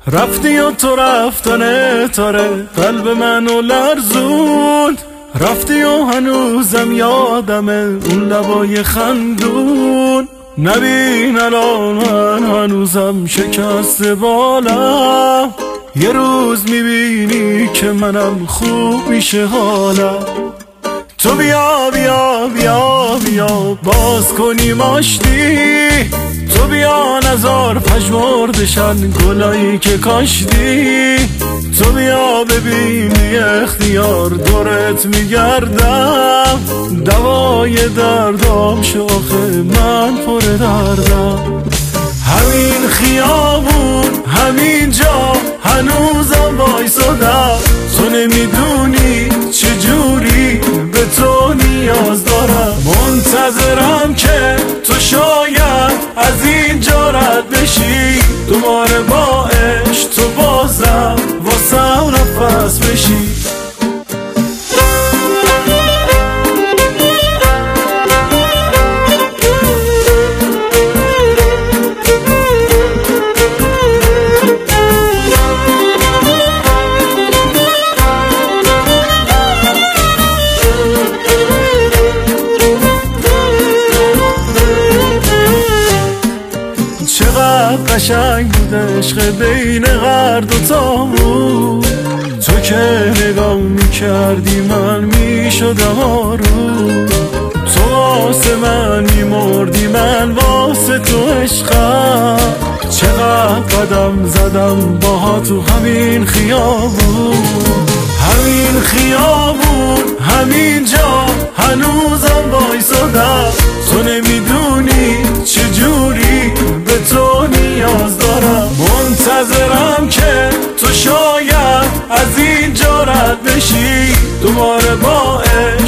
رفتی و تو رفتن تاره قلب منو لرزوند، رفتی و هنوزم یادمه اون لبای خندون. نبین الان من هنوزم شکسته بالم، یه روز میبینی که منم خوب میشه حالم. تو بیا بیا بیا بیا باز کنیم آشتی، تو بیا نزار پژمردشن گلایی که کاشتی. تو بیا ببینی اختیار دورت میگردم، دوای دردام شاخه من پر دردم. همین خیابون همین جا هنوزم وایسادم، تو نمیدونی چجوری به تو نیاز دارم. منتظرم که تو شاید از اینجا رد بشی، دوباره با عشق تو بازم واسم نفس بشی. چقدر قشنگ بود عشق بین هر دوتامون، تو که نگاه میکردی من میشدم آروم. تو واسه من میمردی من واسه تو عشقم، چقدر قدم زدم باها تو همین خیابون. همین خیابون همین جا هنوزم وایسادم، تو نمیدونی چجوری به تو نیاز دارم. منتظرم که تو شاید از اینجا رد بشی، دوباره با عشق